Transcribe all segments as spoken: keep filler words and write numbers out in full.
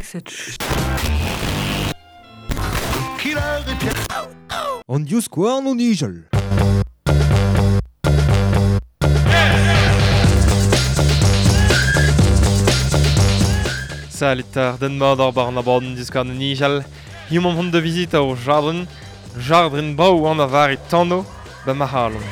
cette... On dius quoi non nigel. Salitar den mordor barnabaden diskan nigel. Hiom hon de visite au jardin. Jardin bau an avari tano. Ba mahalon.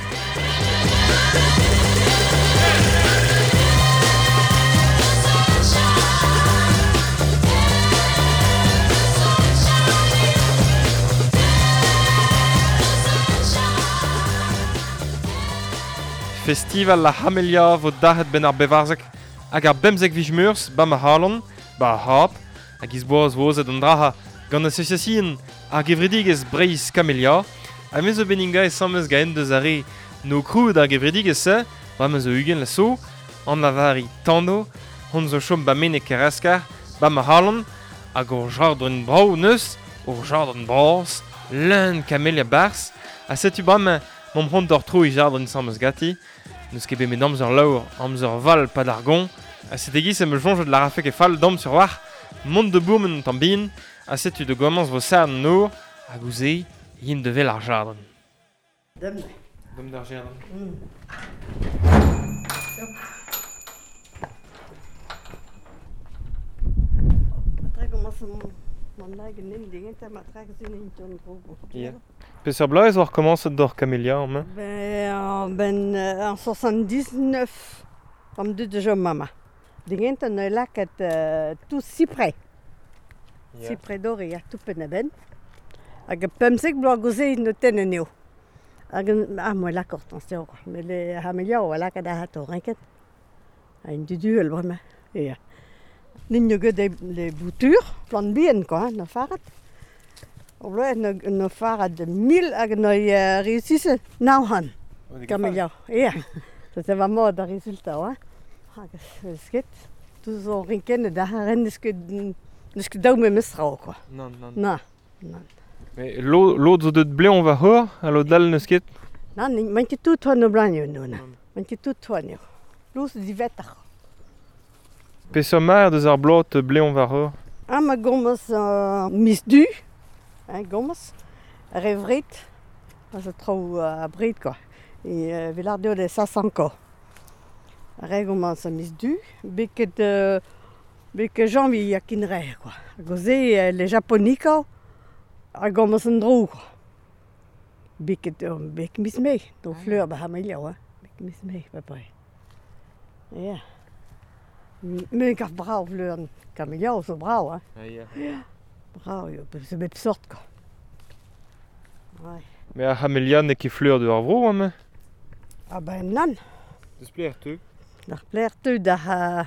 Festival la Hamelia vo dahet ben ar bevarzek hag ar bemzek vijmeurs ba ma halon, ba hap, hag iz boaz vozet an draha gant associasien ar gevredigez Breiz Camelia, a mezo beninga e samez gaen deus are no kroud ar gevredigez se, ba ma zo ugen la so, an lavari tando, hon zo chom ba mene kereskar, ba ma halon, hag ur jardren brau neus, ur jardren bras, leun Camelia bars, a setu ba ma mom hon d'or tro i jardren samez gati, neus ket bet met amzer laour, amzer val pa d'argon, a set egiz em eus jonge de la rafek e fall dom sur war, mont de bourmen tamm bin, a setu de gomans vo sard nour, a gouze, yin de vel ar jardren. Dom. Dom d'ar jardren. Mm. Après, comment ça mon lag nem dingen ta matraque zin in ton gros. Yeah. Peus ar blaez war komanset d'or Camelia am? Ben, en, ben, en soixante-dix-neuf, am deud de jom mama. Dingen ta ne laket uh, tout cyprès. Yeah. Cyprès doré a tout pen a ben. Hag a pemsek bloa goze no ten en eo. Hag ah, moi lakort an steo. Mais le Hamelia o laket a hato renket. A une duduel vraiment. Et Nin ket les boutures, plan bien quoi, hein, no farat. O bloa no, no farat de mil hag no uh, réussisse nauhan. Camelia. Ja, dat var mod der resultat, hein. Hag sket. Tu zo rinken da ren ske ske daou me mestra quoi. Non, non. Na. Non. Mais l'autre zo deud bleon va hor, a lo dal neus ket? Non, man ket tout toan no blanio no na. Man ket tout toan yo. Lous di vetar. Peus ar mar deus ar blot bleon va hor? Ah, ma gommas uh, mis du, hein, gommas, revrit, je trouve à uh, brit quoi. Et uh, vilardeo de sasanko. Regommas mis du, biket uh, biket janvi a kinre quoi. Gozé uh, les japonica, a gommas en drou quoi. Biket uh, bik mis me, do fleur ba Hamelia ouais. Bik mis me pas près. Ja. Men ik had brauw vleuren. Camelia zo brauw, hè? Ja, ja. Brauw, joh. Ze met soort, quoi. Ouais. Mais a Hamelia ne ket fleur de ar vro, am? Ah ben, nan. Deus plaer tu? Dar plaer tu da...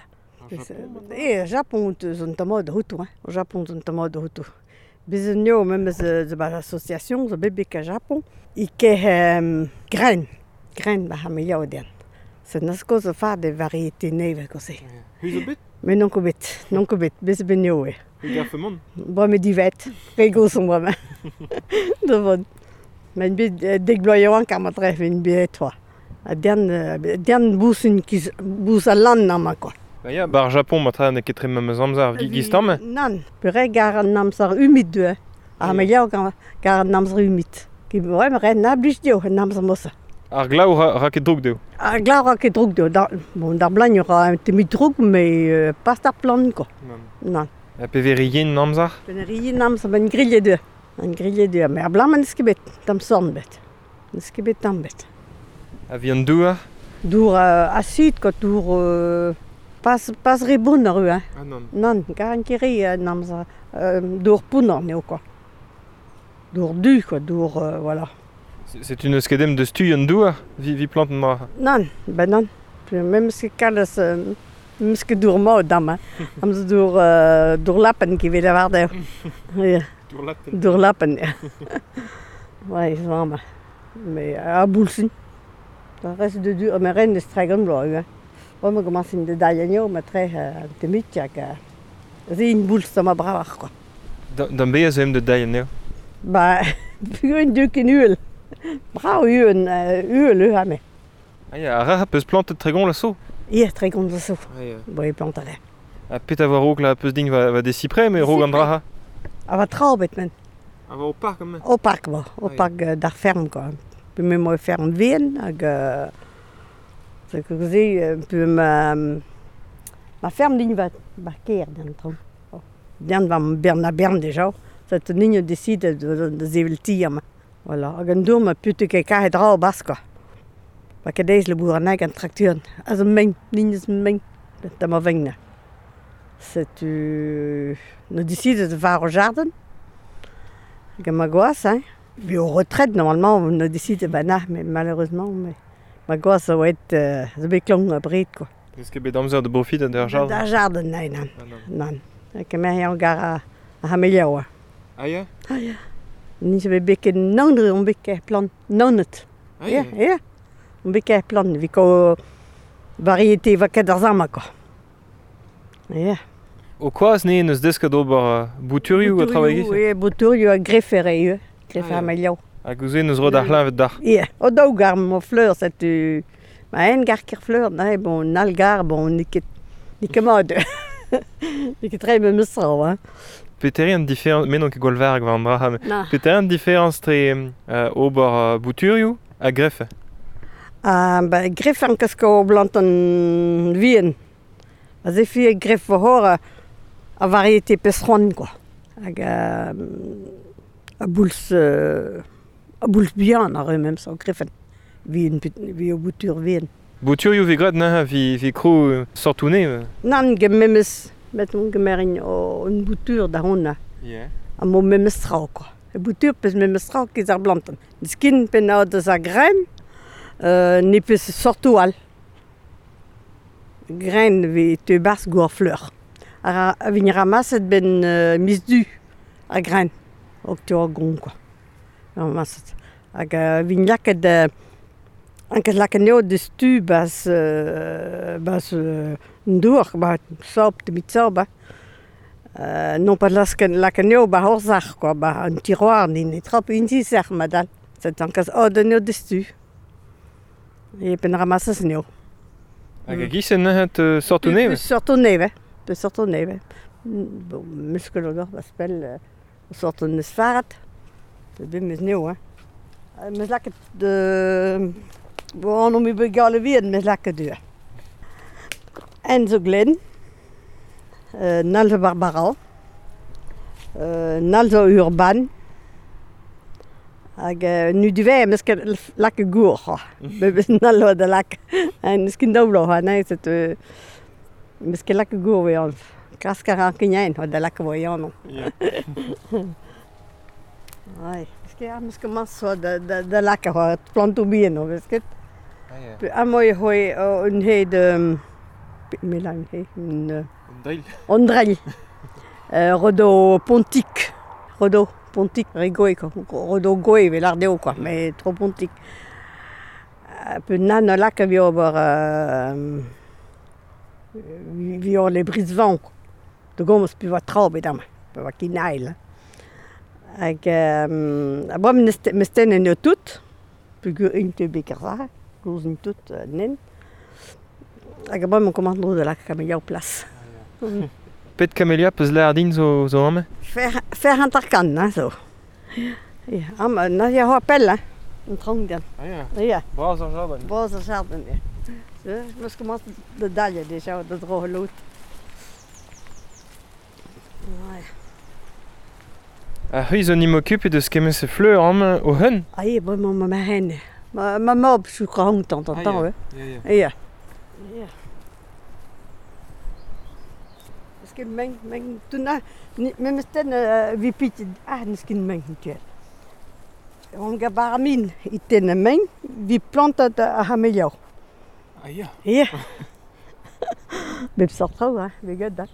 Eh, Japon, zon ta mod hutu, hein? Au Japon, zon ta mod hutu. Bezenio, même de l'association, de bébé à Japon, il y a graines. Graines, ba Hamelia o den. C'est nas cosa fa de variété neve così. Hus o bet? Mais non cobet, non cobet, bes benio e. Hus ar femon? Bo me divet, rego son bo me. De bon. Men bit deg bloioan kar ma tref in be toi. A dern dern bousin ki bous a lan na ma quoi. Ba ya, bar Japon ma tra ne ket tre memes amzar gistam? Nan, pere gar an namsar humid de. A Hamelia gar an namsar humid. Ki vrem ren na blij dio an namsar mossa. Ar glav ra ket droug deo? Ar glav ra ket droug deo. Bon, dar blan yo ra te mit droug, mais euh, pas dar plan, quoi. Non. Non. A pe veri yen namzar? Pe yen namzar, ben grille de. Un grille de. Mais ar blan man skebet, tam sorn bet. Skebet tam bet. A vi an douar? Dour euh, acide, quoi. Dour... Euh, pas, pas reboun ar ru, hein. Ah non. Non, gar an keri euh, namzar. Euh, dour pounor neo, quoi. Dour du, quoi. Dour, euh, voilà. C'est une skedem de stu an douar, vi, vi plant ma. Non, ben non. Même ce kalas, même ce que dour mo dam, hein. Am zo dour, uh, dour lappen ki vel avar deo. Ja. Dour lappen. Dour lappen, ja. Ouais, vraiment. Mais a boulsin. Le reste de dur, mais rien de stregan blo, hein. Moi, je commence in de dayanio, mais très te mitjak. C'est une boule, ça m'a bravar, quoi. Dan ben je zo hem de dayanio? Bah, une deux qui nul. Bravo, une, une, une, mais. Ah ja, a ra peus plantet tregon la so? Ja, tregon la so. Ah ja. Bon, il planterait. A pet a war rog la peus ding va, va de cyprès, mais rog an dra. A va traobet men. A va au parc comme Au parc bo, au Ah, ja. parc euh, d'ar ferme quoi. Pe me mo ferme vien hag euh, c'est que c'est pe ma ma ferme din va va ker dan trom. Dan va bern a bern déjà. Ça te nigne décide de de zeveltier. Voilà, hag an dour ma putte ke ka dra bas quoi. Pa que deis le bouranaig an tracturen. Az un meng, lignes meng. Da ma vengna. C'est tu nous décide de faire au jardin. Avec ma gosse, hein. Puis aux retraites, normalement, on nous décide, ben non, mais malheureusement, mais ma gosse, ça va être euh, ça va être long à bride, quoi. Est-ce que bet amzer de profit d'ar jardin? Dans le jardin, non, non. Ah, non. Non. Avec ma mère, on gara à Hamelia, Ah ja? Ah, ja. Ni je vais béquer non, on béquer plan, non, net. Ah Ja, ja? ja. On béquer plan, vi ko variété va que dans un quoi. Ja. O koaz ne neus desket ober bouturioù a travaillet? Oui, bouturioù a greffere, greffere Ah, ja. Hamelia. A gouze neus rod ar lavet dar. Ja, o daou gar mo fleur, c'est tu... Ma en gar ker fleur, ne, bon, nal gar, bon, ni ket... Ni ket mod. Ni ket tre me meusra, hein. Peteri an diferent, men on ket golvarg va an dra, mais Na. peteri an diferent tre uh, ober bouturioù a greffe? Ah, ba, greffe an kasko blant an vien. A ze fi greffe hor a variété pesron, quoi. Hag a... a bouls... Euh, a bouls bihan, ar même so greffen. Vi, vi o boutur vien. Bouturioù vi gret na vi, vi krou sortoune? Nan gememes, met on gemerin o un boutur da honna. Yeah. A mo memes trao, quoi. E boutur pez memes trao kez ar blantan. Skin pen a deus a grein, euh, ne pez sortou al. Grein vi te bas go ar fleur. A, a vin ramaset ben euh, mis du a grein. Ok tu a gong, quoi. Ramaset. Hag a vin laket de... Anket laket neo de stu bas... Euh, bas... Euh, ndour, ba, saop te mit saop, euh, non pas lasken laket neo ba horzach, quoi, ba un tiroir, ni ne trop inti ser, madal. C'est ankas o de neo de stu. E pen ramasas neo. Hag a gisen na het uh, sortoune? Pe sortoune, ve. Pe sortoune, ve. Bon, muskelodor, ba spel, uh, sortoune svarat. Pe ben mes neo, hein. Mes laket de... Bon, on mi begale vien, mes laket du. Enzo Glen, uh, Nalzo Barbara, uh, Nalzo Urban, hag uh, nu du vei, meske lakke gour, bebes nallo de lak, en skin doblo, ha, nee, c'est uh, meske lakke gour we on, kraskara kinyen, ha, de lakke we on. Ai, meske ja, meske mas ho de de de lakke ho, planto bien, ho, meske. Ah ja. Pe a mooi hoi un he de Milan he, un uh, Ondreil. Ondrel. euh, Rodo Pontic. Rodo Pontic, rigoi, quoi. Rodo Goe, velardeo, quoi, mais trop Pontic. Euh, peu nan là que vi ober... Euh, vi ober les brise-vent, quoi. De gomos pu va traube, dama. Pu va kinail. Hag... Euh, a boa me sten en eo tout. Pu gur un te bekerza. Gouz un tout, uh, nen. Hag a boa me commande de la camélia au place. Pet kamelia peus laer din zo, zo ame? Fer, fer an tarkan, hein, zo. Ja, am, na ja ho appel, hein. Un tronc dan. Ah ja. Ja, Bras ar jardin. boos ar jardin, ja. Zo, mas commence de dalle déjà, de droge lout. Ouais. A hui zo ni m'occupe de skemmet se fleur am o hun? Ah, ja, bon, ma ma henne. Ma ma mob, je crois, de temps en temps, ouais. Ja, ja. Ja. Ja. Misschien meng, meng, toen, met mijn stem, wie piet, ah, misschien meng, niet. On ga baramin, iten meng, wie planta de hamelio. Ah ja. Ja. Bep sortro, hein, wie gaat dat?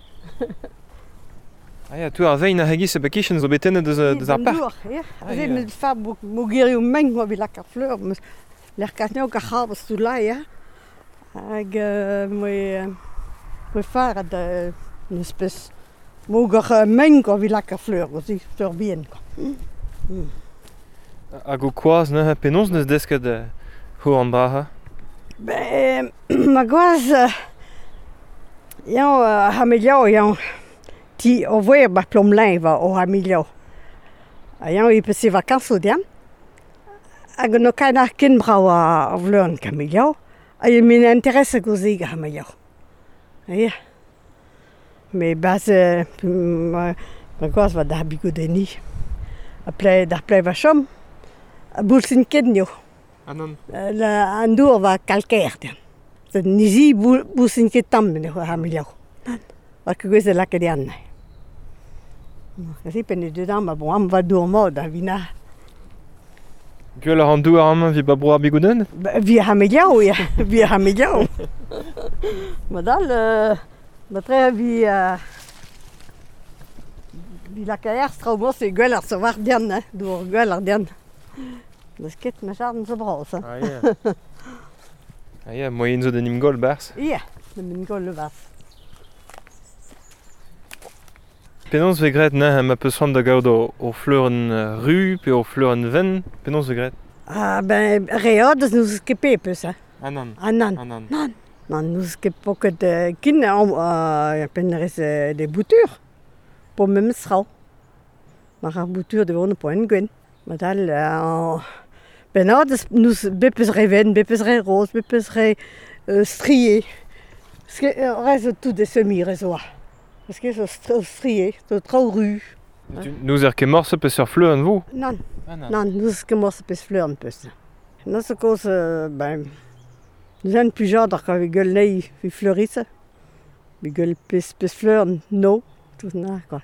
Ah ja, tu ar vein a hegis e bekischen zo betenne deus, deus ar parc. Ja. Ah, Ze ja. met fa mogeri meng, wa vi lakker fleur, mas l'air casneo ka habas tu la, ja. Ag, moi, moi fara de une espèce moger meng, wa vi lakker fleur, wa si fleur bien, quoi. Mm. Hag o koaz na penons neus desket uh, ho an dra ha? Ben, ma goaz, Ião uh, hamilhau, ião ti o voe ba plom laiva o hamilhau. Ião i pesi vacances diam. Ag no kaina kin brau a vleun hamilhau. Ai min interesse gozi ga hamilhau. Ia. Me base ma gos va da bigodeni. A play da play va chom. A bulsin kednio. Anon. La andur va calcaire diam. Så nisi bulsin ketam ne hamilhau. Wa kugo se la kedian. Kasi pen de dam bon am va dormo da vina. Gwell ar an douar am vi ba bro ar bigouden? Vi hamilhau, ja. Vi hamilhau. Madal, ma tre vi... Vi la kaer straumo se gwell ar so var dian, ne? Dour gwell ar dian. Da sket ma charden so bros. Ah, yeah. Ah, yeah, moi enzo de nim gol bers. Ia, de min gol le vas. Penons ve gret, ne, ma peus ran da gaout o, o fleuren uh, ru, pe o fleuren ven, penons ve gret? Ah, ben, reod, nous skepe peus, ha. Anan. Anan. Anan. Nan. Nan, nous skepe poket uh, kin, uh, pen rez uh, de boutur. Po mem srau. Mar ar boutur de vone po en gwen. Madal, uh, ben od, nous bepes re ven, bepes re rose, bepes re uh, strié. Ske, uh, rez tout de semi rezoa. Parce que c'est strié, c'est trop ru. Nous er ket morse peus ur fleuren vo? Non, Anan. non, nous que moi c'est plus fleur un peu ça. Nous ce cause ben nous avons plus genre d'ar vi gueule nei vi fleurisse. Vi gueule plus plus fleur no, tout ça quoi.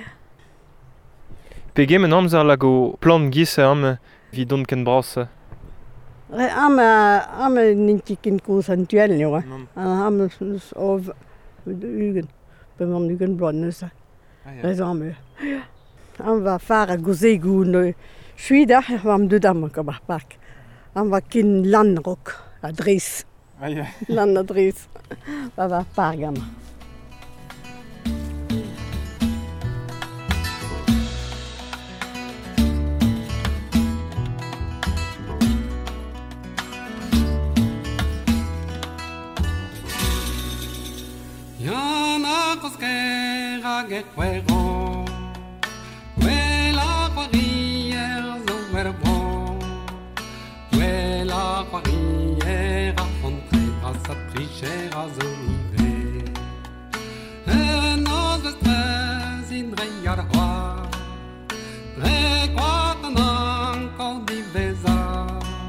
Pegem en amzer la go plant gisse am vi don ken bras? Re am am ninki kin cause antuel ni wa. Non. Am of ugen. Be man ugen blonde ça. Raison me. Am va fara goze goun chuida am de dam ka ba pak. Am va kin landrok adres. Ah, yeah. Land adres. Va va pargam. Yana kosker age kwero Wela kwarier zo verbo Wela kwarier a fontre a tricher a zo ive En os vestres in reiar hwa Re kwatanan ko di veza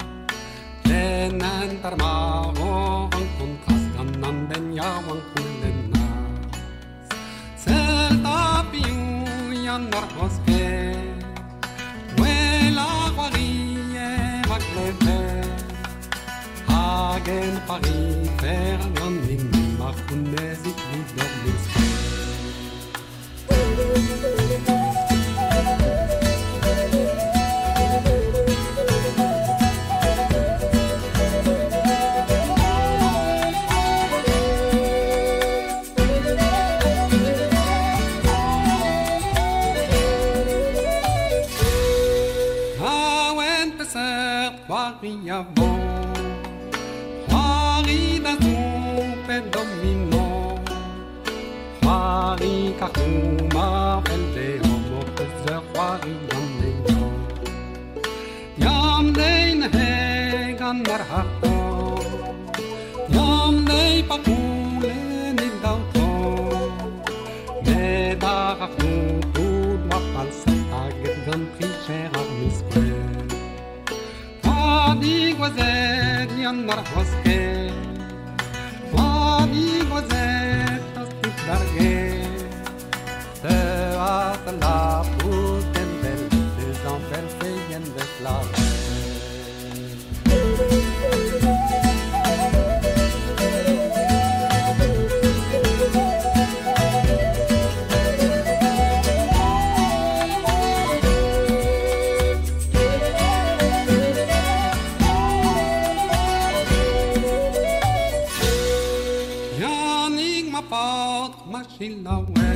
Tenen tarmavo an kontras ganan ben yawan kulen Nar bosque Vuela guarille va cleve Hagen Paris Fernand Nini Marcounes et plus d'ormisque Maria bon Mari da pe domino Mari kakuma pelde homo peser Mari domino Yam dein hegan mar harto Yam dei pakule ni dauto Me da kakutu Wapal sataget gan pricher armisque Fadi guazet yan mar hoske Fadi guazet tostit largue Te at la puten bel Des enfel feyen de flave Machila we,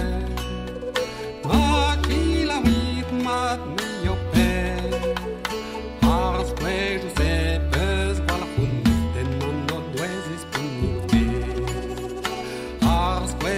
machila with mat me your pen. Ars que je sais pes voilà fun, ten non no dues is punite. Ars que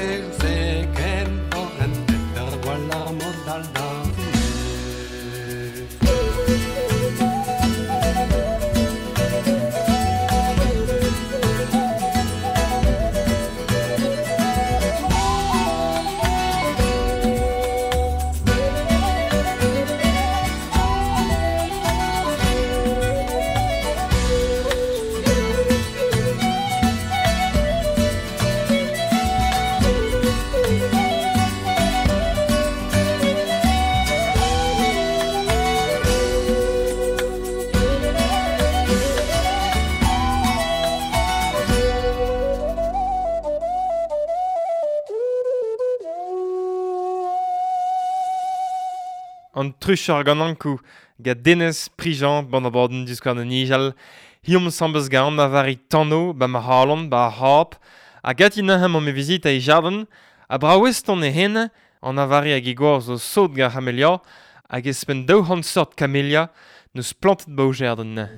an truchar gant ankou ga denez prijan ban a baden diskar an nijal, hiom sambez ga an avari tanno ba ma halon ba hap, a gati nahem an me vizit a e jarden, a braoueston e henne an avari hag e gwar zo sot ga hamelia, hag e spen daou han sort kamelia neus plantet ba o jarden ne.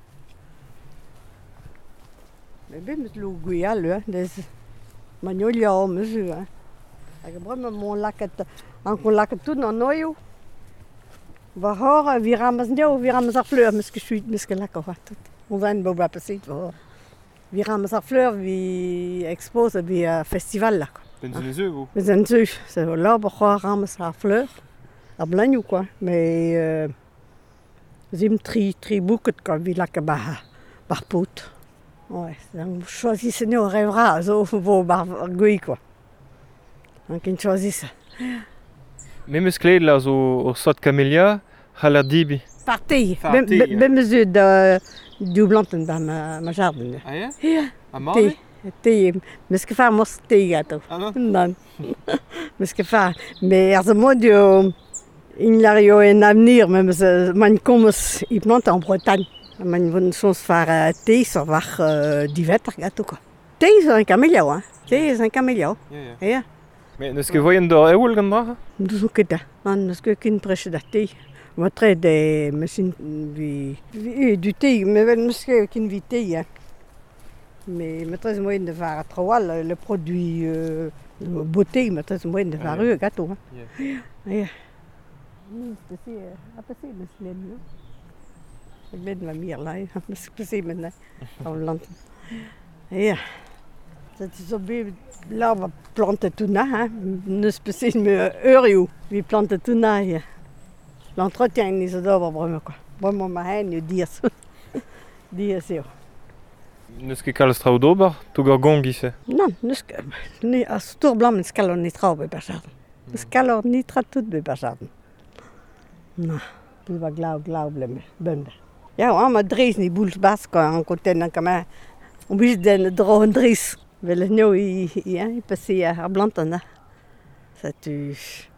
Mais ben met lo gouial, hein, des magnolia o mezu, hein. Hag brem mon laket, an kon laket tout an noio. Va hor, vi ramaz neo, vi ramaz ar fleur, meske chuit, meske lakor, hein, tout. On va en boba pesit, va hor. Vi ramaz ar fleur, vi expose, vi uh, festival là, quoi. Ben zene zeu, vo. Mais en zeu, c'est là, va hor ramaz ar fleur, ar blanioù, quoi. Mais, euh, zim tri, tri bouket, quoi, vi lak ba, bar pot. Ouais, donc choisissez nous rêvera, zo vo bar gui, quoi. Donc in choisisse. Me meus kleed la zo o sot kamelia, c'haller dibi. Partei, Partei, ben ja. ben mesure de du blanten da ma ma jardin. Ah ja? Ja, A te, marve? te, mes que fa mos te gato. Ah non? Non. Mes que fa, mais ar mo dio in lario en avenir, même man komos i plante en Bretagne. Man vont soms far uh, te so var uh, divet ar gato, quoi. Te is un camélia, hein. Te is un camélia. Ja, ja. Ja. Me neus ket voyen d'or eoul gant dra? Dus ook dat. Man, dus kun je presen dat thee. Maar tre de misschien wie wie du thee, maar wel misschien kin wie thee, hein. Mais mais très moyen de faire trois le produit euh, beauté, mais très moyen de faire un gâteau, hein. Ja. Ja. Dus c'est après c'est misschien. Ik ben met meer lui, misschien met nee. Van land. Ja. Dat is zo bij là we planten tout na, hein. Ne spécial me eurio, we planten tout na hier. L'entretien is er over vraiment quoi. Vraiment maar hein, nu dies. Dies zo. Neus ket kalz traoù d'ober, tout gar gong gise. Non, dus nee, als tour blanc met scalor niet trouw bij Bacharden. Scalor niet trouw tout bij Bacharden. Nou, die was glauw glauw blem bende. Ja, hoor, maar dries niet boels bas kan en content dan kan maar. On bis den drogen dries. Wel nou i ja, i passer ar blanten da. Ça tu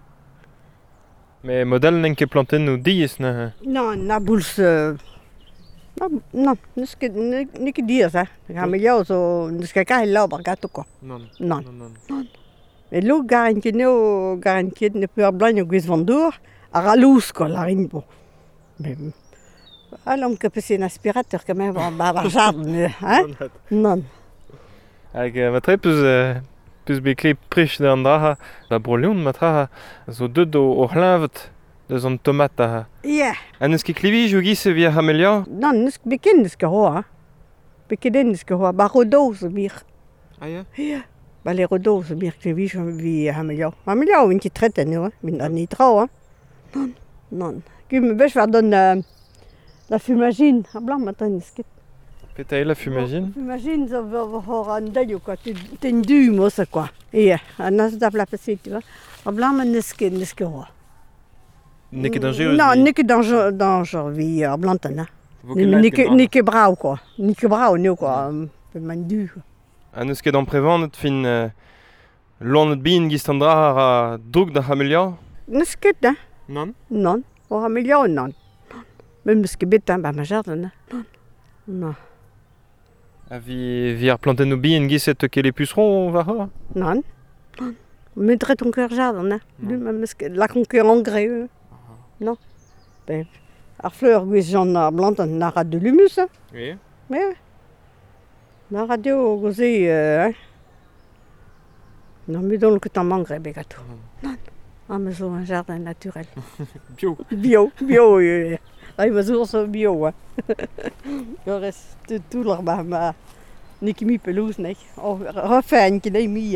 Me model n'en ket planten nou dies ne. non, na boels uh, non, non, dus que ne que dies, hè. Ga me jou zo, dus que ka la bar gato quoi. Non. Non. Non, non. Et lo garantie no garantie ne peut blanc guis vandour, ar alous quoi la rimbo. Mais allons que passer un aspirateur quand même ba bar jardin, hein? Non. Hag ma tre peus uh, peus bet kle prech da an dra da brolion ma tra zo deud o, o c'hlavet deus an tomat a. Ja. A neus ket klivij o gise via hamelia? Non, nus beken nus que ho, hein. Beken nus que ho, ba rodos mir. Ah ja? Ja. Ba les rodos mir que vi vi hamelio. Hamelio in qui traite nous, hein. Min an ni trau, hein. Non, non. Qui me bech va donne uh, la fumagine, a blanc matin nus ket. Peta la fumagine? Fumagine zo hor an daio quoi, ten du mo ça quoi. Ja, an as da la passer, tu vois. A blanc man nus ket nus que ho. Ne ket dangereus? Non, ne ket danger danger vi a blantana. Vo ket lait ket Ni que brau quoi. Ni que brau no quoi. Man du. A neus ket an prevannet fin uh, loanet bin gist an dra a droug da hamelia? Nus ket, hein. Non? Non. O ha million non. Men nus ket bet ba ma jardin. Non. Non. A vi, vi ar planten no bin giset ket les pucerons va ho? Non. Non. Men tre ton cœur jardin, hein. Du même la conquête engrais. Euh. Non. Ben ar fleur guis Jean ar blanten nara de l'humus, hein. Oui. Mais la radio gozé euh, hein. Non mais donc que t'en manquerais be gâteau. Non. Ah mais c'est un jardin naturel. Bio. Bio, bio. Euh. Ah, il va sur bio, hein. Le reste tout leur bah ma Nicky mi pelouse nek. Oh, refait un qui n'est mis.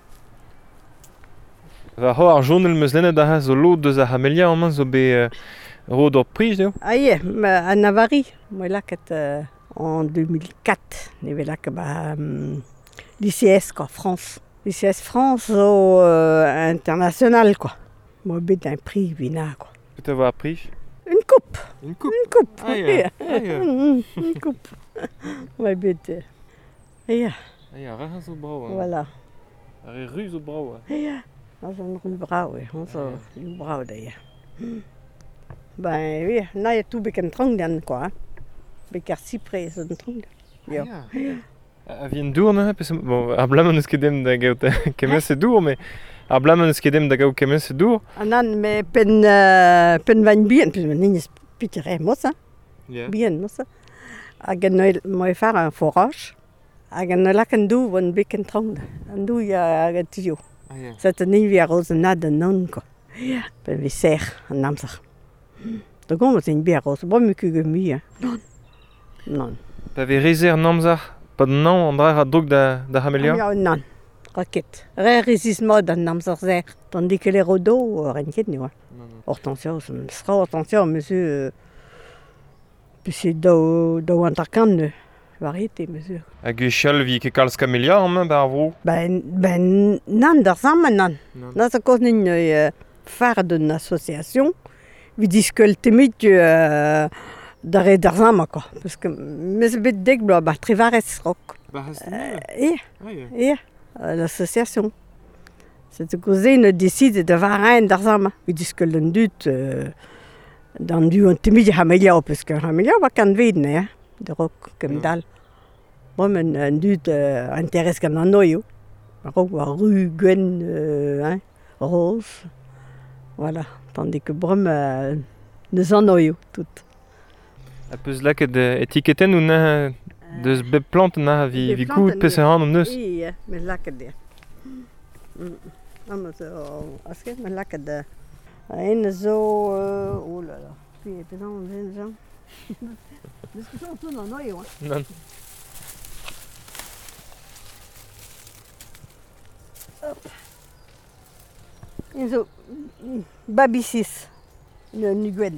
Va ho ar journal meus lennet da ha zo lot deus a hamelia an man zo be uh, rod or prij deo? Ah yeah, à Navarre, moi là euh, en deux mille quatre, il y avait là que bah um, l'I C S quoi, France. L'I C S France au euh, international quoi. Moi bête un prix vina quoi. Peut avoir prij? Une coupe. Une coupe? Une coupe. Ah yeah. Ah yeah. Une coupe. Moi bête. Yeah. Ah yeah, ra zo brau. Hein. Voilà. Ar e ruz zo brau. Yeah. On s'en rue brau, oui. On s'en rue brau d'ailleurs. Ben oui, na ya tout bec en trong dan quoi. Bec ar cyprès en trong. Ja. A vien dour ne, pes bon, ar blamman eus ket dem da gaout kemese dour, mais ar blamman eus ket dem da gaout kemese dour. Anan me pen uh, pen vain bien, pen nignes pitere mos, hein. Yeah. Bien mos. Hag an oel moe far un forage. Hag an lak an dou von bec en trong. An dou ya hag tio. Ah yeah. Set an ivi ar oz an ad an non, quoi. Ja. Pen vi ser an amsar. Da gommet en bi ar oz. Bo me kuge mi, hein. Non. Non. Pa ve rezer namzar, pa nan an dra a drog da, da hamelia? Ja, non. Raket. Re rezis mod an amsar zer. Tandis que les rodo, ren ket ne oa. Hortensia, sra hortensia, monsieur... Puis daou, daou an tarkan, variété, monsieur. Hag e chal vi ket kalz kamelia an main da ar vro? Ben, ben, nan, d'ar zam, nan. Nan. Nan, sa koz nin euh, far d'un association, vi diskel temit euh, d'ar e d'ar zam, quoi. Parce que, mes bet deg blo, ba trevarez rok. Ba has Euh, eh, Ah yeah. eh, euh, l'association. C'est cause ne décide de var un d'ar zam. Vi diskel d'un dut, euh, d'un du an temit hamelia, parce que hamelia va kan veden, eh, de rok, kem Mm. dal. Bon, men un dut euh, intéresse kan an noyo. Rok war rue, gwen, euh, hein, rose. Voilà. Tandis que brom, euh, neus an noyo, tout. A peus laket etiketen ou na deus bep plant na vi, Bep vi plant gout an pes an an neus? Ie, men laket der. Mm. Ah, maar zo, aske, men laket der. En zo, uh, oh là là. Puis, et puis non, ven zo. Dus que zo toen an noyo, hein. Nan. En zo, babisis, le nuguen.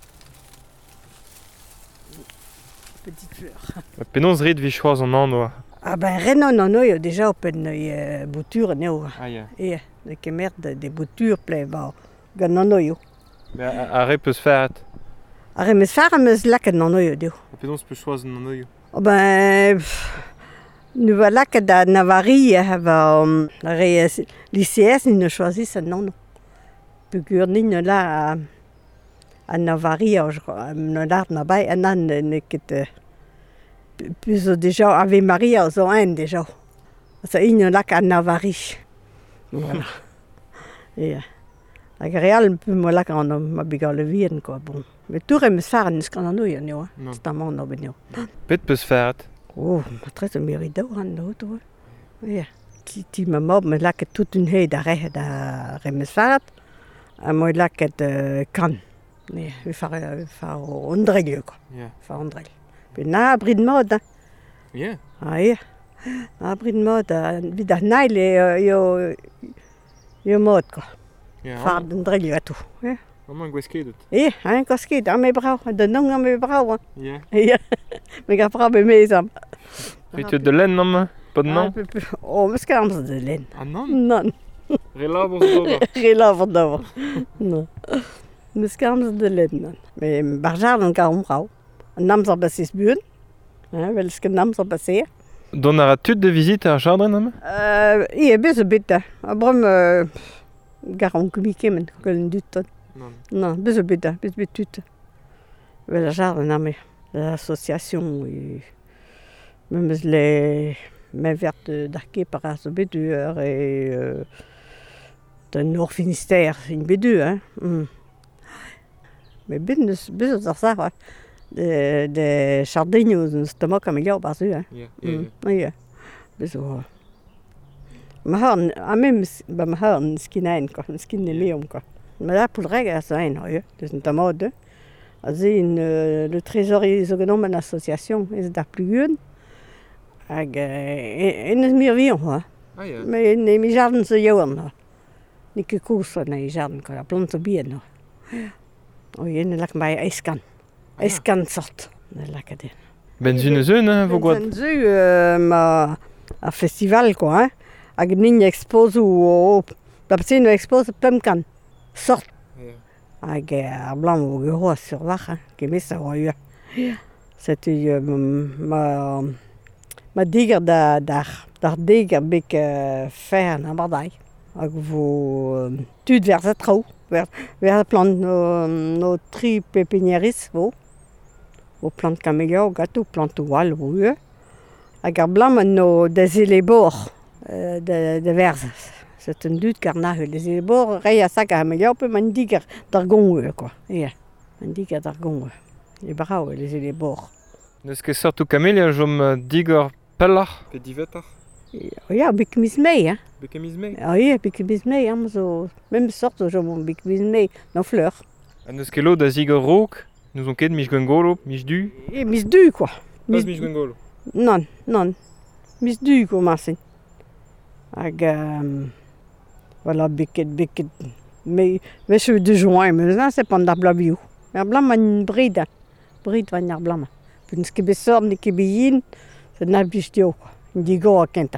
Petite fleur. Penaos ret vi choaz an an oa. Ah ben, renon an noyo, déjà, open euh, bouture neo. Ah yeah. Et, de kemer de, de bouture ple, ba, gant an noyo. Be a, a re peus ferret. Ar emes far emes laket an noyo, deo. Penaos peus choaz an an oio. Oh ben, pff, nu va laket da Navari, va, um, re lycées, ni ne choisis an non. Pegur ni ne la a, a Navari, ne l'art na bai, an an ne ket... Uh, plus déjà Ave Maria zo un déjà. Ça il ne l'a qu'à Navari. Voilà. Et agréable peu moi là quand on m'a bigal le vien quoi bon. Mais tout remes faire ne scan no yo no. Non. C'est un monde benio. Pet peus ferret. Oh, très mérido han no to. Ja. Ti ti me mob me là que toute une haie d'arrêt da remes faire. A moi là que kan. Nee, we faire faire ondrel quoi. Yeah. Faire ondrel. Pe na abri de mode. Hein. Yeah. Ah ja, abri de mode, vid ar nail e yo, yo mod, quoi. Yeah. Far den drelio a tout. Ja. An an gweskedet. Eh, hein, kosket, an me brau, de nong an me brau. Hein. Yeah. Ja, me gar brau be me sam. Rit de len an ma? Pa de nan? Oh, me skam ze de len. An nan? Non, Re labour dober. re laver dover. Non. Me skam ze de len, non. Me barjar an gar om brau. An amzer basis buen. Hein, wel ske amzer baser. Don ar a tud de visite ar jardin am? Uh, ie, bez a bit da. A brom uh, gar an komi kemen, kol un dut ton. Non. Non, bez a bit da, bez bit tut. Vel a jardin ame, l'association, e... Memez le... Men vert d'arke par a zo bedur, e... Uh, den Nord Finistère, in bedur, hein. Mm. Me ben deus, bez a zar zar, de, de chardinio, un stomak am eo barzu, hein. Yeah. Mm. Ja, bez o... Ma har, a mem, ba ma har en skinaen, quoi, en skin e meom, quoi. Ma la pou reg a zo ein, ja, dus un tamod, a ze in, uh, le trésorier zo genom an association, ez da plugun, hag, uh, en ez mir vion, ha. Ah yeah. Me en e mi jardin zo joan, ha. Ni ke kousa na e jardin, quoi, a plant zo bien, ha. O, en lak mai eiskan. Eiskan sort, ne lak a den. Ben zun eus eun, hein, vo gwad? Ben zu, uh, ma a festival, quoi, hein. Hag nin expose ou da psino expose pemkan. Sort. Yeah. Hag ar blanc o gero a sur vach, hein. Kemes a roa. C'était uh, ma ma diger da dar dar diger bek uh, fer na bardai. Hag vo uh, tud ver zatrao. Vi har plantet noe, noe tre pepinjeris, hvor. Og plantet kamelia, og gatt og plantet wall, hvor. Jeg har blandet noe desilibor, det det verre. C'est un doute garna, desilibor, reia saga kamelia, og man diger dargongue, quoi. Ja, man diger dargongue. Les bras, desilibor. Neus ket sortou kamelia jom digor pellar pe divetar? Ja, bik mis mee, hè. Beke miz me? Ah ja, bik mis mee, hè, zo, même sorte zo bik mis mee, no fleur. An eus ket lo da zigor rok, nous on ket mich gongolo, mich du? Et mis du, quoi. Pas mich gongolo. Non, non. Mis du, quoi, massin. Hag, um, voilà, biket, biket. Mais, mais je de juin, mais là, c'est pas de blabiou. Mais blanc, man bride. Bride, van jar blanc. Puis, ce qui besort, ni qui bien, c'est n'a bistio, quoi. Digo a kenter.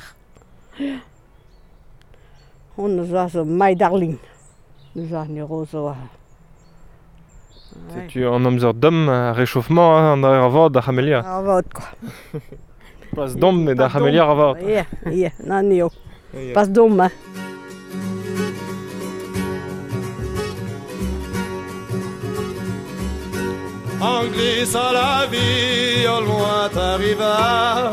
On a zo my darling. Nous a ni rozo. Tu en amzer dom réchauffement an da avad da kamelia. Ah, vot, quoi. Pas dom, mais da kamelia avad. Ja, ja, nan jo. Pas dom, hein. En glissant la vie, au loin t'arriva.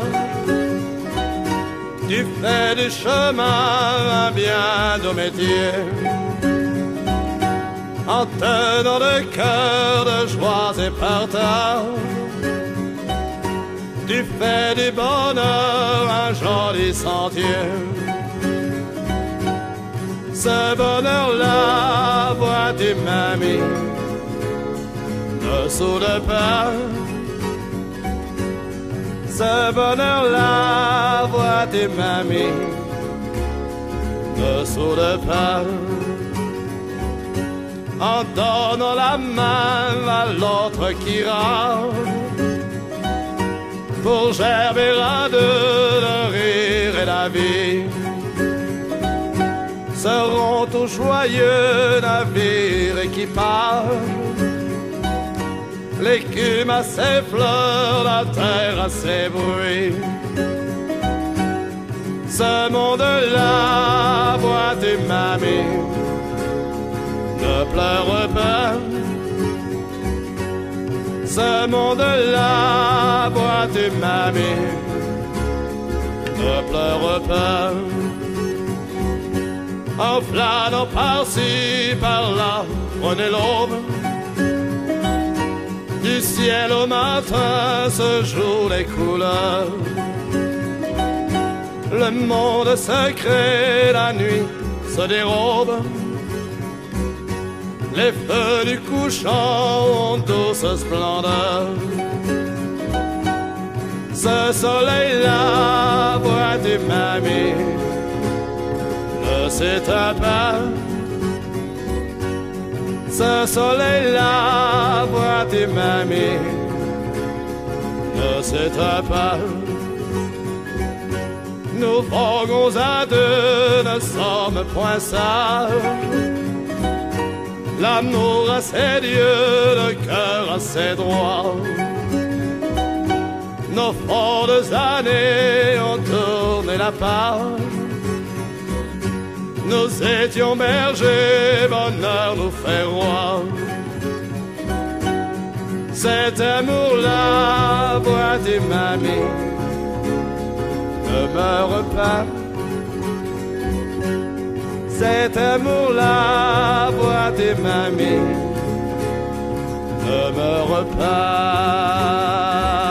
Tu fais du chemin un bien de métier, en tenant le cœur de joie et partage. Tu fais du bonheur un joli sentier. Ce bonheur-là, vois-tu, mamie, ne soude pas. Ce bonheur-là, vois-tu, mamie, ne soude pas. En donnant la main à l'autre qui râle, pour gerber à deux le rire et la vie, seront tout joyeux navires qui partent. L'écume à ses fleurs, la terre à ses bruits. Ce monde-là, vois-tu, mamie, ne pleure pas. Ce monde-là, vois-tu, mamie, ne pleure pas. En flânant par-ci, par-là, prenez l'aube. Du ciel au matin se jouent les couleurs. Le monde se crée, la nuit se dérobe. Les feux du couchant ont douce splendeur. Ce soleil-là, vois-tu, mamie, ne s'éteint pas. Ce soleil-là, vois-tu, mamie, ne s'éteint pas. Nous voguons à deux, ne sommes point sages. L'amour a ses dieux, le cœur a ses droits. Nos folles années ont tourné la page. Nous étions bergers, bonheur nous fait roi. Cet amour-là, vois-tu, mamie, ne meurt pas. Cet amour-là, vois-tu, mamie, ne meurt pas.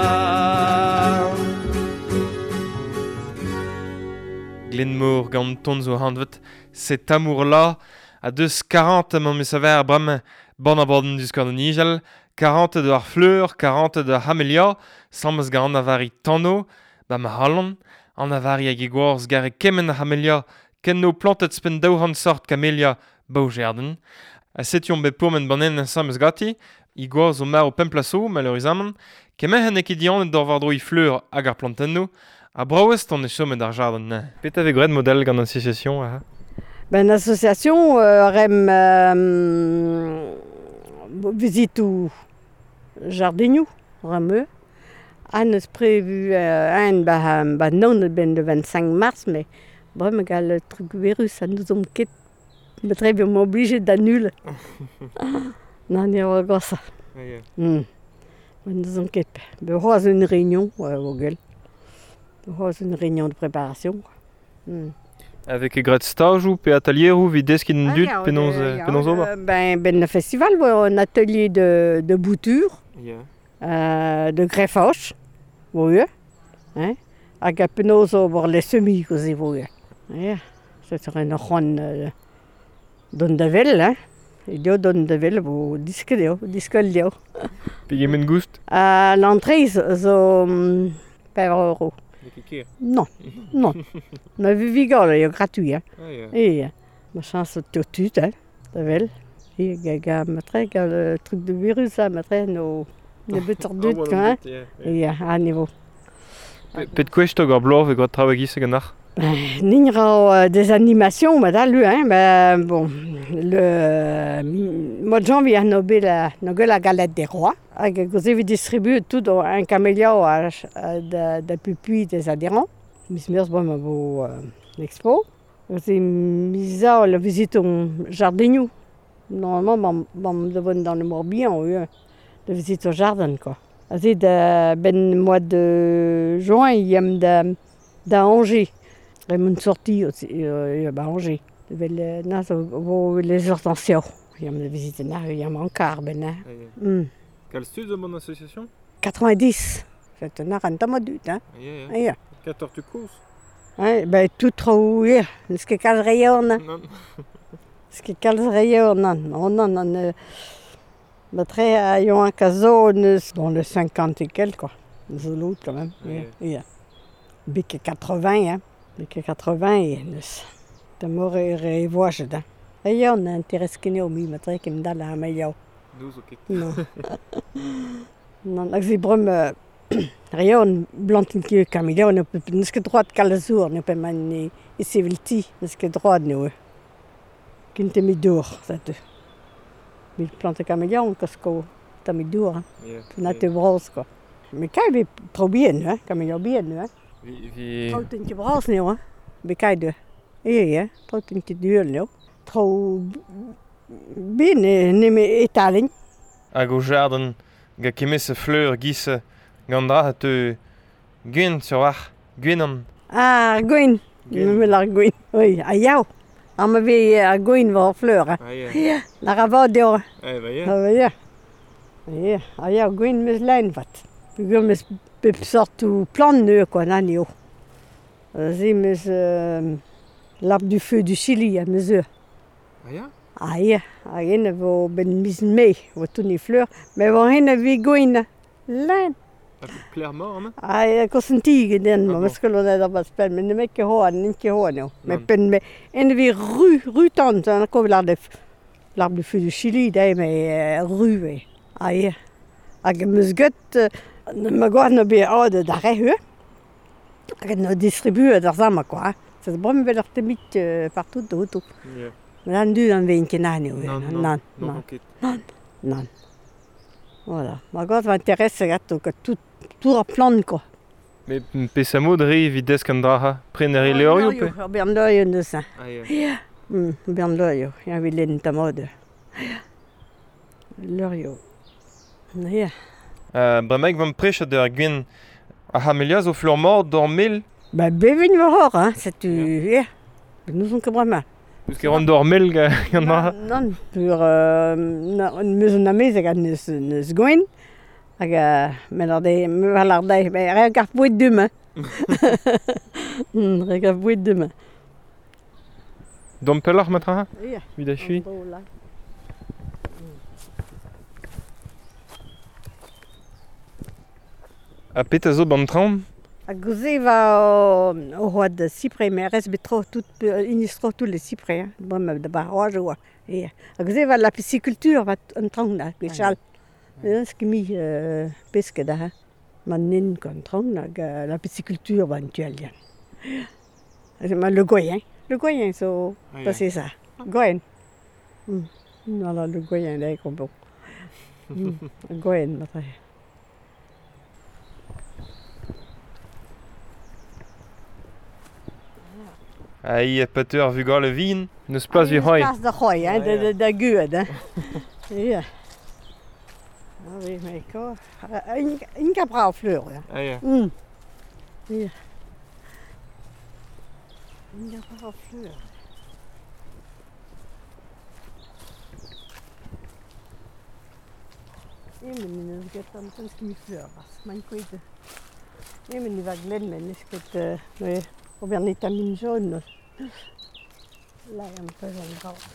Glenmoor gant ton zo handvet, cet amour-là, a deus quarante ma me saver bram bon abaden du skor de Nigel, quarante de ar fleur, quarante de Hamelia, sambas gant avari tanno, ba ma halon, an avari hag egorz gare kemen Hamelia, ken no plantet spen daouran sort Camelia baugerden. A setion be pourmen banen sambas gati, igorz o mar o pemplaso, malheureusement, kemen hen ekedian d'or vardro i fleur hag ar plantenno, a braouest on e chomet ar jarden. Pet ave gred model gant association, aha? Ben, l'association euh, rem euh, visite au jardin, rameux. On a prévu euh, un bah, bah non ben le vingt-cinq mars, mais bon, le truc virus, ça nous a quitté Mais très bien, obligé d'annuler. Non, il y a pas ça. Hum. Nous on quitte. Ben, on a une réunion, ouais, au gueule. On a une réunion de préparation. Hum. Avec les stage ou pe atelier ou vides qui nous dit penons penons over. Ben, ben le festival, un atelier de, de bouture, Yeah. euh, de greffage, oui, hein, avec penons over les semis que vous voyez. Ja, c'est un ron d'Ondevel, hein. Il y a d'Ondevel, vous disque dio, disque dio. Puis il y a une gouste. À l'entrée, so per euro. Non, non. Mais Vivigal, il est gratuit, hein. Ah, yeah. Et ma chance de tout, hein, Ondevel. Et il y a le truc de virus, hein, maintenant, nos nos bêteurs de tout, hein. Et à niveau. Pet question gar blov et gar travailler ce ganar. Il y aura des animations, madame, lui, hein, ben, bon, le mois de janvier, on a la, la galette des rois. Vous avez distribué tout dans un caméléon de, de pupilles des adhérents. Mais c'est bien, bon, bon, l'expo. Vous avez mis ça, la visite au jardin. Normalement, on me demande dans le Morbihan, oui, la visite au jardin, quoi. C'est de, ben, mois de juin, il y a de, d'Angers. Il y a une sortie aussi, euh, à Angers. Les, les hortensias. Il y a des visites, il y a un quart. Ben, mm. Quel style de mon association? quatre-vingt-dix. C'est un an de mode, hein? Yeah, yeah. quatorze tu courses? Ouais, ben, tout trop, oui. Ce qui est quinze rayons, non? Ce qui est quinze rayons, non? Non, non, non. Mais très, il y a un caso dans le cinquante et quelques, quoi. Zoulout, quand même. Yeah. Yeah. Bic quatre-vingts, hein? Bic quatre-vingts, et c'est mort et voyage dedans. Et il y a un intérêt qui n'est au milieu, mais qui me donne la meilleure. douze, ok. Non. Non, c'est vraiment. Rien, blanc qui est caméléon, on peut pas que droit de calazur, on peut manier et civilité, parce que droit de nous. Qui ne mis dehors, ça te. Mais plante caméléon, qu'est-ce qu'on t'a mis dehors, hein? On a tes brosses, quoi. Mais quand il est trop bien, hein? Caméléon bien, hein? Trop une petite brosse, hein? Mais quand il est. Eh, hein? Trop une petite duel, là. Trop. Bien, n'est étalé. À gauche jardin, ga kimisse fleur, gisse, gandra, te. Guen sur ar, guenon. Ah, Gwen. Mais la Gwen. Oui, à Yao. On m'avait à Gwen voir fleur. Hein. Ah, yeah. La rabat dehors. Eh, bah, yeah. Ah, bah, yeah. Yeah. Ah, Yao, Gwen, mais là, une fois. Puis, comme je peux sortir tout plein de nœuds, quoi, dans les hauts. C'est, mais l'arbre du feu du Chili, à mesure. Ah, yeah? Ah, yeah. Ah, yeah, on va mis mai, on va toutes les fleurs. Mais on va rien vu Gwen. Là. Clairement, hein? Ah, jag går sen tigen, men skulle det bara spela, men det är mycket hål, inte hål nu. Men pen med en vi ru rutan så han kommer lade lade för Chili där med ruve. Aj. Jag musgött när går när vi har det där hö. Jag nu distribuer där samma quoi. Så det bra med väl att mitt partout tout. Ja. Men han du han vinke när nu. Non, non. Non. Non. Voilà. Ma god m'intéresse gatto que tout tout à plan quoi. Mais pesa modri vides candraha preneri leorio pe. Bien l'œil de ça. Ah yeah. Hum, bien l'œil. Il y avait l'ente mode. L'œil. Ja. Euh Bremek van precha der gwen a hamelias au fleur mort dormil. Bah bevin voir hein, c'est tu. Ja. Nous sommes que vraiment. Parce que rond dormil gandra. Non, pour euh nous on a mis ça nous nous gwen. Aga melade melarde mais regarde pour demain. Hum, regarde pour demain. Dompelar matra? Ja. Vida chui. A petazo bantram? A gouze va au roi de cyprès, mais reste trop tout inistro tous les cyprès, hein. Bon, de barrage ou et a gouze va la pisciculture va un tronc là, Michel. Ce qui mi pesque da, manin con tronc là, la pisciculture va actuelle. Le goyen, le goyen so, c'est ça. Goyen. Voilà le goyen là comme bon. Goyen là. Ai peter vu gal e vin, neus pas vi hoi. Pas de gooi, hè, Ja, de, ja. de, de guud, hè. Ja. Ah oui, mais quoi. Une, une capra aux fleurs, hè. Ah ja. Mm. Ja. Une capra aux fleurs. Ja, men det gaat dan een ski fleur, mijn kwijt. Ja, men die wat glen, men is het, uh, nee, probeer niet aan mijn zoon. Là, un peu dans le bras.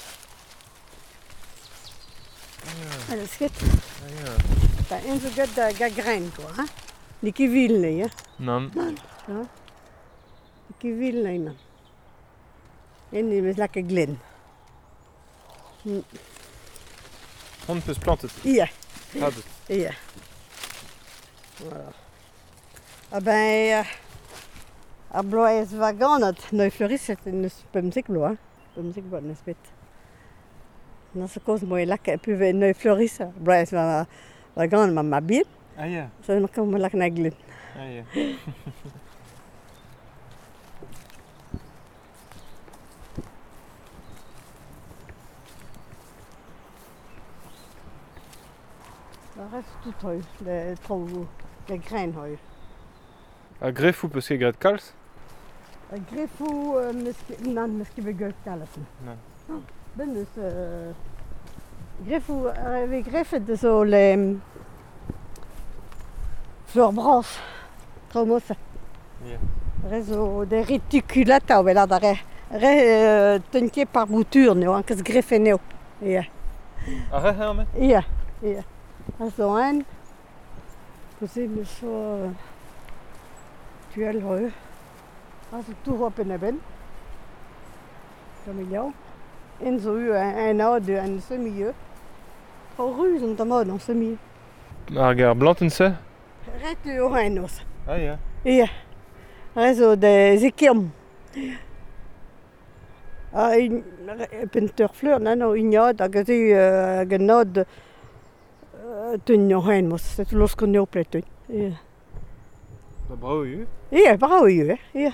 Ah, dat is goed. Ah ja. Dat is een goed uh, gagrain, quoi, hè. Die kievil, nee, hè. Nan. Ja. Die kievil, nee, man. En die is lekker glen. Mm. Hond pus plantet. Ja. Had het. Ja. Voilà. Ah ben, uh, a bloaz vaganat, noi fleurisset neus pemzek blo, hein. Pemzek blo neus bet. Na se koz moe lak pu ve noi fleuris, bloaz vaganat ma ma bit, Ah ja. so na kom lak na glin. Ah ja. Dat rest tout heu, de tro de grain heu. A grefou peus ket gret kalz? A grefou, uh, meski, nan, meski be gult kalasen. Nan. Ben dus, uh, grefou, uh, we greffet de zo le fleurbras, tro mosse. Ja. Rezo de reticulata, we la da re, re uh, tenke par bouture neo, an kes greffe neo. Ja, Ah ja, ja, me? ja, ja. Rezo en, possible zo uh, tuel heu. Rezo tour op en ben. Kamiliau. En zo u en oude en semi-eu. Tro ruz om te mod en semi. Ar gar blanten se? Ret u o henos. Ah ja. Ja, rezo de zekiam. A un penteur nano ignod hag ezi uh, genod uh, tun o hen mos, set los kon jo pletun. Ja. Da brau ju. Ja, bravo ju, hè. Ja.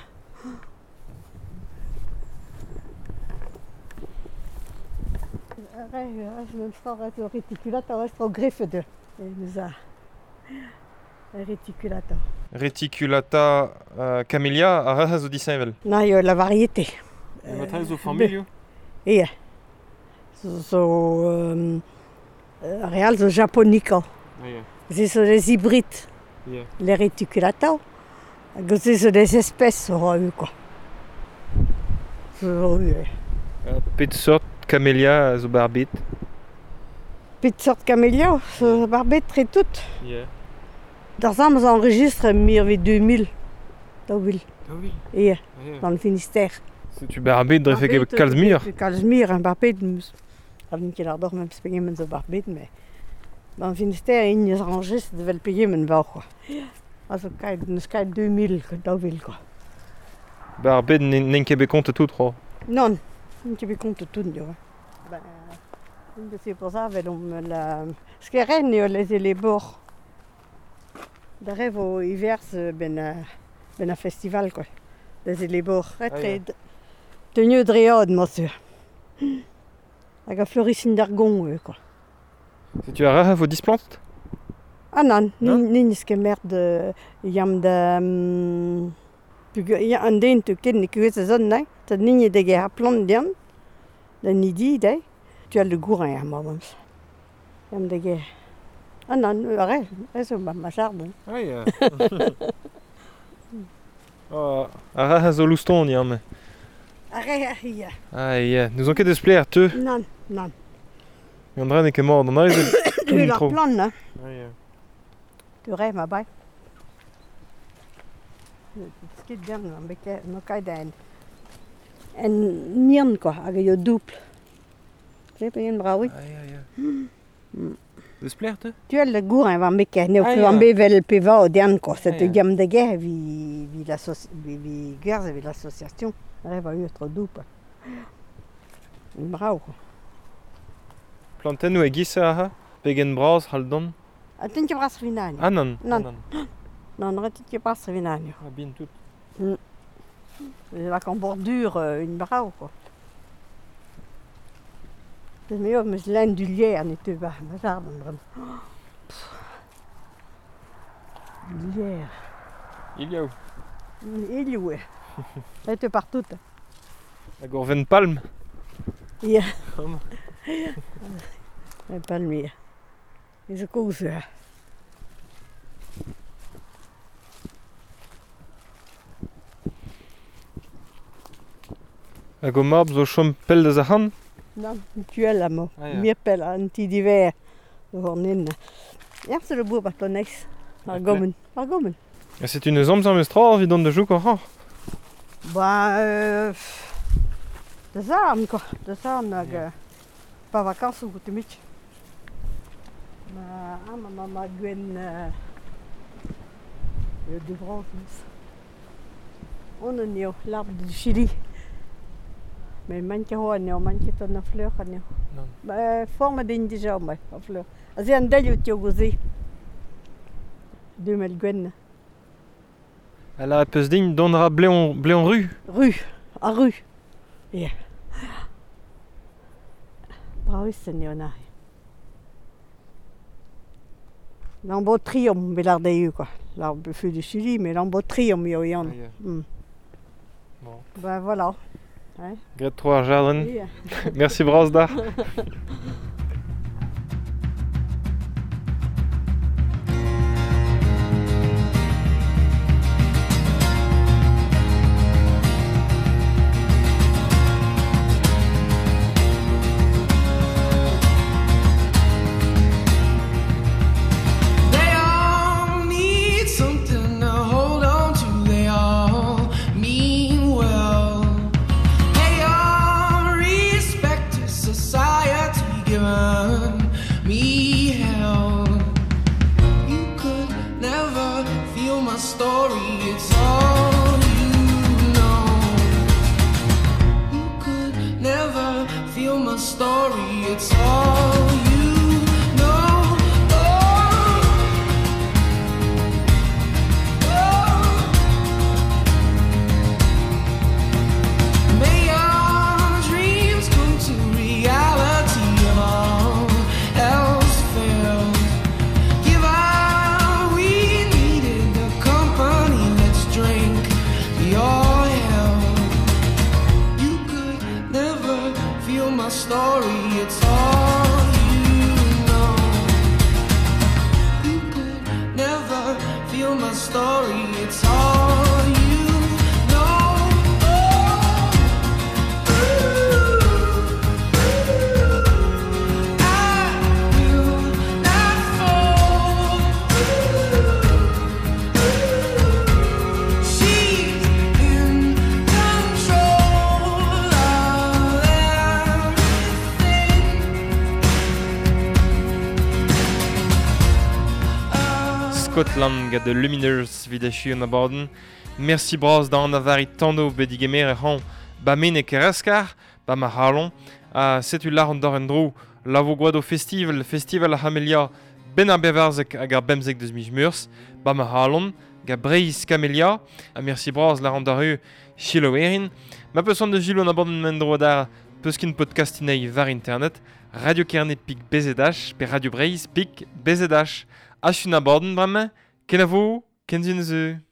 Een stor reticulator, is tro griffe de. Dus a reticulator. Reticulata uh, camellia a ra zo diseinvel. Na jo la variété. E mat ha zo familio? Ja. Zo, zo um, uh, real zo japonica. Ah ja. C'est sur les hybrides, Ja. les réticulateurs. C'est sur des espèces, sur eux, quoi. Sur eux. Uh, pet sort camellia zo barbet. Petite sorte camélia, sur barbette très toute. Ja. Dans ça, on enregistre mille deux mille. Dans ville. Ah oui. Et Ah ja. dans le Finistère. Se tu barbet drefe ket kalzmir. Calzmir, un barbette. Avant qu'il ardor même se payer même barbette, mais dans le Finistère, ils enregistrent de le payer même bas, quoi. Also, une sky deux mille dans ville, quoi. Barbet n'en ket bet kont tout tro. Non, non ti be conto tout io. Ben, quindi si posava la scherren io les les bords. Da revo ivers ben a ben a festival quoi. Les les bords très très tenu driod monsieur. Aga florisin d'argon quoi. Se tu a ra vo displant? Ah non, Non? ni ni ske merde jam de um, ja an den tu ken ni kuze zon nei. Tad ni de ge plan dian. Da ni di dai. Tu as le gourin à moi même. Jam de ge. Ah non, arrête, c'est ma ma jardin. Ah ja. Oh, a ra zo louston ya me. Arrête, ja. Ah ja. Nous on ket eus plaer te. Non, non. Yon dra ne ket mord. On a ez Tu la plan là. Ah ja. Tu rêves ma baie. Ce qui est bien, mais no kai den. En nien quoi, avec yo double. C'est pas une brawi. Ah ja ja. Eus plaer te? Tu as le gourin va meke, ne Ah, peut ja. en bevel peva au dian quoi. C'est Ah, ja. gamme de guerre vi vi la vi vi guerre vi l'association. Rêve va eu trop double. Bravo. Planten ou e gisse a ha? Pegen bras haldon? Attends, tu brasses vinani. Ah non. Non. Non, non, tu pas vinani. Ah bin tout. Mm. C'est là qu'on bordure euh, une brau, quoi. C'est mieux, mais je l'ai du lierre, n'est tu vas, mais ça, du lierre. Il y a où? Il y est. Elle était partout. La gourven palme. Ja. Kom. En palmier. Is een koes. A go mab zo chom pel da zahan. Dan, tu es là, moi. Ah, ja. Meer pel, un petit d'hiver. Gewoon in. Ja, c'est le boer wat dan niks. Maar gommen. Maar gommen. Et c'est une zombe sans mestra, vidon de jouk or. Bah, euh... de zaan, quoi. De zaan, nag... Ja. Pas vacances ou goûter mitch. Maar, ah, ma mama gwen... Uh... De France. On en est l'arbre du Chili. Mais manche hoa neo, manche ton na fleur neo. Non. Bah, forme d'indigène, mais en fleur. Asi un del ut yo gozi. deux mille gwen. Elle a peus din donnera bléon bléon rue. Rue, à rue. Yeah. Bravo, c'est néona. L'embotrium, mais l'arbre d'ayeux, quoi. L'arbre feu du Chili, mais l'embotrium, yo yon. Ah, yeah. Mm. Bon. Ben voilà. Hein? Gret trois jalen. Yeah. Merci Brasda. They all need something to hold on to. They all mean well. They all respect society, giving me hell. You could never feel my story. It's all you know. You could never feel my story. It's all you know. Oh. Oh. May your dreams come to reality if all else fails. Give all we needed the company. Let's drink your hell. You could never feel my story. It's all you know. You could never feel my story. It's all you know. Oh. I will not fall. She's in control of everything. Scotland ga de Luminers vidéchio na borden. Merci bras d'an avari tando bedigemer e ran ba men e kereskar, ba ma halon. A setu lar an d'or en drou, lavo gwado festival, festival a Hamelia, ben ar bevarzek hag ar bemzek deus mij meurs, ba ma halon, ga breiz Camelia, a merci bras lar an d'ar eu chilo erin. Ma peus an de jilo na borden men dro da peus kin podcastinei var internet, Radio Kernet pik bezedach, pe Radio Breiz pik bezedach. Achu na borden bremme, ken a vo, ken zin zeu.